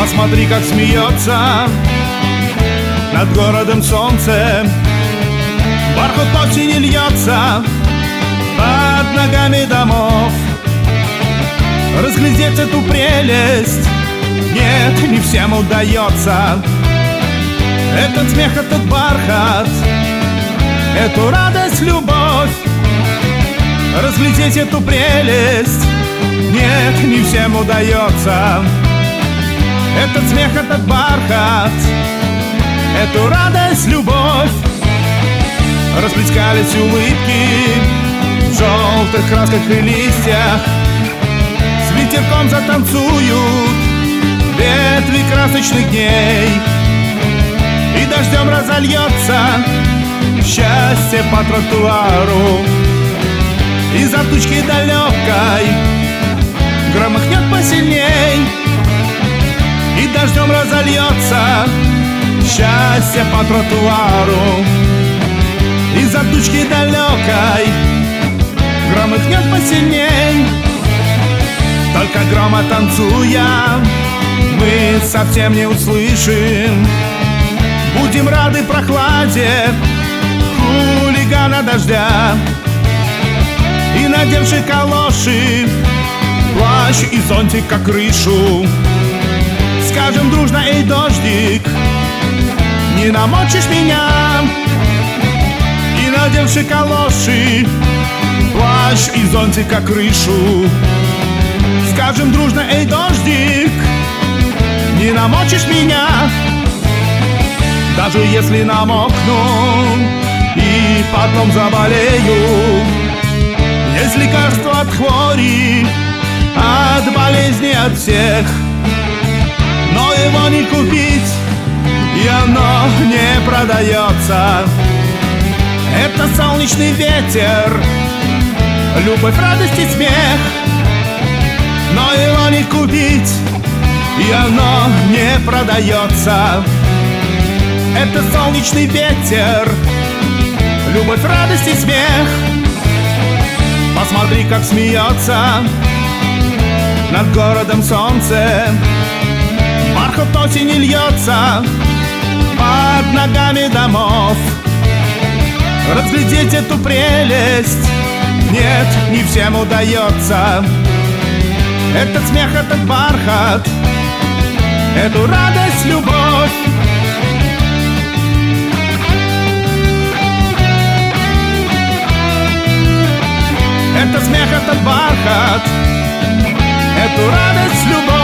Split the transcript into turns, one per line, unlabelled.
Посмотри, как смеется над городом солнце. Бархат осени льется под ногами домов. Разглядеть эту прелесть нет, не всем удается. Этот смех, этот бархат, эту радость, любовь. Разглядеть эту прелесть нет, не всем удается. Этот смех, этот бархат, эту радость, любовь. Расплескались улыбки в желтых красках и листьях. С ветерком затанцуют ветви красочных дней. И дождем разольется счастье по тротуару. Из-за тучки далекой громыхнет посильней. И дождем разольется счастье по тротуару. Из-за тучки далекой громыхнет посильней. Только грома танцуя мы совсем не услышим. Будем рады прохладе хулигана дождя. И надевши калоши, плащ и зонтик как крышу, скажем дружно: эй, дождик, не намочишь меня. И надевши калоши, плащ и зонтик как крышу, скажем дружно: эй, дождик, не намочишь меня. Даже если намокну и потом заболею, есть лекарство от хвори, от болезни, от всех. Но его не купить, и оно не продается. Это солнечный ветер, любовь, радость и смех. Но его не купить, и оно не продается. Это солнечный ветер, любовь, радость и смех. Посмотри, как смеется над городом солнце. Бархат осени льется под ногами домов. Разглядеть эту прелесть нет, не всем удается. Этот смех, этот бархат, эту радость, любовь. Это смех, этот бархат, эту радость, любовь.